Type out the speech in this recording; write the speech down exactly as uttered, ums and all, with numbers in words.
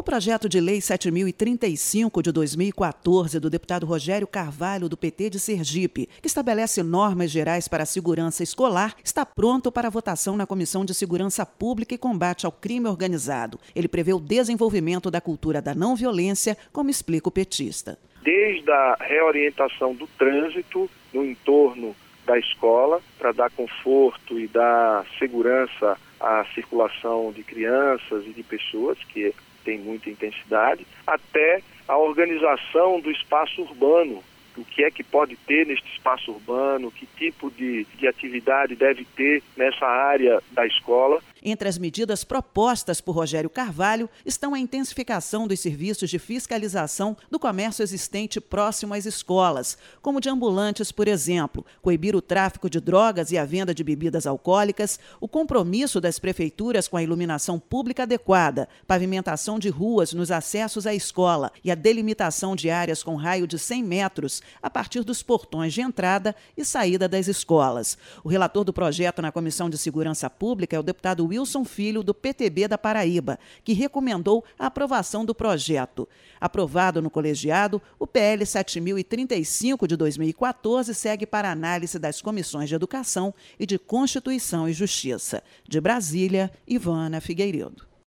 O projeto de lei sete mil e trinta e cinco de dois mil e quatorze do deputado Rogério Carvalho, do P T de Sergipe, que estabelece normas gerais para a segurança escolar, está pronto para votação na Comissão de Segurança Pública e Combate ao Crime Organizado. Ele prevê o desenvolvimento da cultura da não violência, como explica o petista. Desde a reorientação do trânsito no entorno da escola, para dar conforto e dar segurança à circulação de crianças e de pessoas, que tem muita intensidade, até a organização do espaço urbano. O que é que pode ter neste espaço urbano, que tipo de, de atividade deve ter nessa área da escola. Entre as medidas propostas por Rogério Carvalho estão a intensificação dos serviços de fiscalização do comércio existente próximo às escolas, como de ambulantes, por exemplo, coibir o tráfico de drogas e a venda de bebidas alcoólicas, o compromisso das prefeituras com a iluminação pública adequada, pavimentação de ruas nos acessos à escola e a delimitação de áreas com raio de cem metros a partir dos portões de entrada e saída das escolas. O relator do projeto na Comissão de Segurança Pública é o deputado Wilson Filho, do P T B da Paraíba, que recomendou a aprovação do projeto. Aprovado no colegiado, o P L sete mil e trinta e cinco de dois mil e quatorze segue para análise das comissões de Educação e de Constituição e Justiça. De Brasília, Ivana Figueiredo.